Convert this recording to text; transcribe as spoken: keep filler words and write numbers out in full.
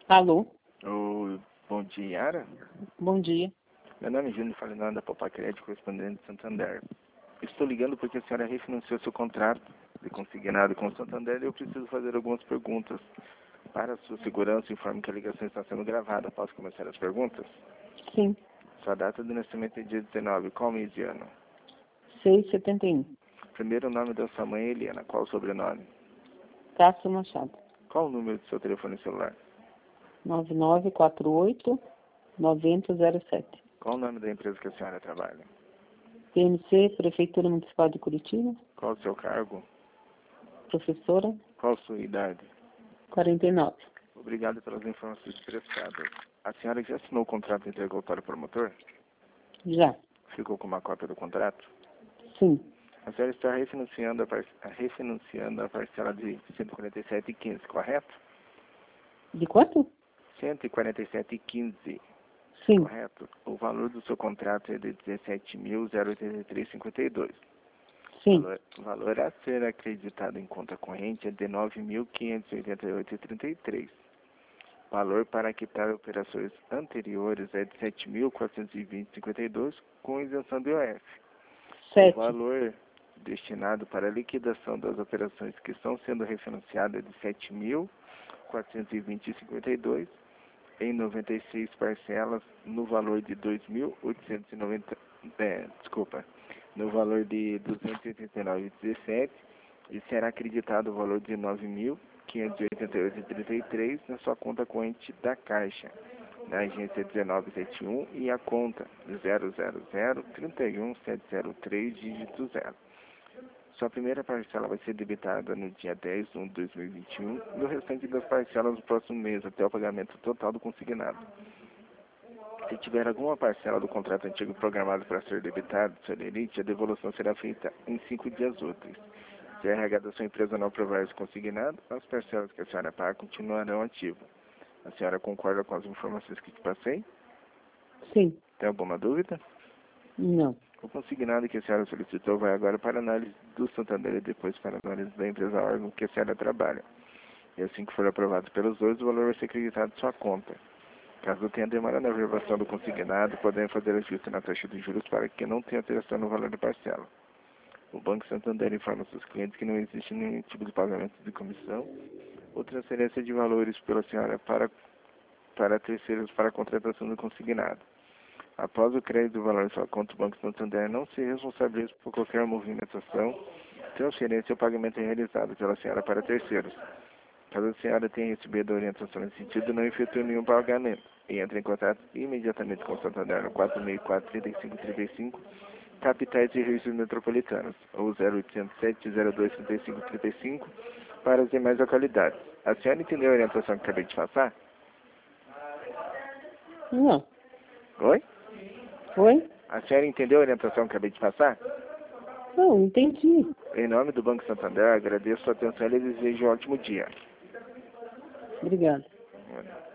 Alô? Oi, bom dia, Yara. Bom dia. Meu nome é Júnior Falinão, da Popa Crédito, correspondente de Santander. Estou ligando porque a senhora refinanciou seu contrato de consignado com o Santander e eu preciso fazer algumas perguntas. Para a sua segurança, informe que a ligação está sendo gravada. Posso começar as perguntas? Sim. Sua data de nascimento é dia dezenove. Qual mês de ano? seis e setenta e um. Primeiro nome da sua mãe, Eliana. Qual o sobrenome? Cássio Machado. Qual o número do seu telefone celular? nove nove quatro oito nove zero zero sete. Qual o nome da empresa que a senhora trabalha? P M C, Prefeitura Municipal de Curitiba. Qual o seu cargo? Professora, Qual a sua idade? quarenta e nove. Obrigado pelas informações prestadas. A senhora já assinou o contrato de interrogatório promotor? Já. Ficou com uma cópia do contrato? Sim. A senhora está refinanciando a, par... refinanciando a parcela de cento e quarenta e sete vírgula quinze, correto? De quanto? cento e quarenta e sete vírgula quinze, Sim. correto? O valor do seu contrato é de dezessete mil oitenta e três vírgula cinquenta e dois. Sim. O valor, o valor a ser acreditado em conta corrente é de nove mil quinhentos e oitenta e oito vírgula trinta e três. O valor para quitar operações anteriores é de sete mil quatrocentos e vinte vírgula cinquenta e dois, com isenção do I O F. Sete. O valor destinado para a liquidação das operações que estão sendo refinanciadas é de sete mil quatrocentos e vinte vírgula cinquenta e dois em noventa e seis parcelas no valor de dois mil oitocentos e noventa, é, desculpa, no valor de duzentos e oitenta e nove vírgula dezessete e será acreditado o valor de nove mil quinhentos e oitenta e oito vírgula trinta e três na sua conta corrente da Caixa, na agência dezenove setenta e um e a conta zero zero zero trinta e um sete zero três, dígito zero. Sua primeira parcela vai ser debitada no dia dez de um de dois mil e vinte e um e o restante das parcelas no próximo mês, até o pagamento total do consignado. Se tiver alguma parcela do contrato antigo programada para ser debitada, senhor Elite, a devolução será feita em cinco dias úteis. Se a R H da sua empresa não aprovar esse consignado, as parcelas que a senhora paga continuarão ativas. A senhora concorda com as informações que te passei? Sim. Tem alguma dúvida? Não. O consignado que a senhora solicitou vai agora para análise do Santander e depois para análise da empresa órgão que a senhora trabalha. E assim que for aprovado pelos dois, o valor vai ser acreditado em sua conta. Caso tenha demora na averbação do consignado, podem fazer ajuste na taxa de juros para que não tenha alteração no valor da parcela. O Banco Santander informa seus clientes que não existe nenhum tipo de pagamento de comissão ou transferência de valores pela senhora para, para terceiros para a contratação do consignado. Após o crédito do valor em sua conta, o Banco Santander não se responsabiliza por qualquer movimentação, transferência ou pagamento realizado pela senhora para terceiros. Caso a senhora tenha recebido a orientação nesse sentido, não efetue nenhum pagamento e entre em contato imediatamente com o Santander no quatro seis quatro, três cinco três cinco, capitais e regiões metropolitanas, ou zero oitocentos sete zero dois três cinco três cinco para as demais localidades. A senhora entendeu a orientação que acabei de passar? Não. Oi? Oi? A senhora entendeu a orientação que acabei de passar? Não, entendi. Em nome do Banco Santander, agradeço a sua atenção e lhe desejo um ótimo dia. Obrigada. Olha.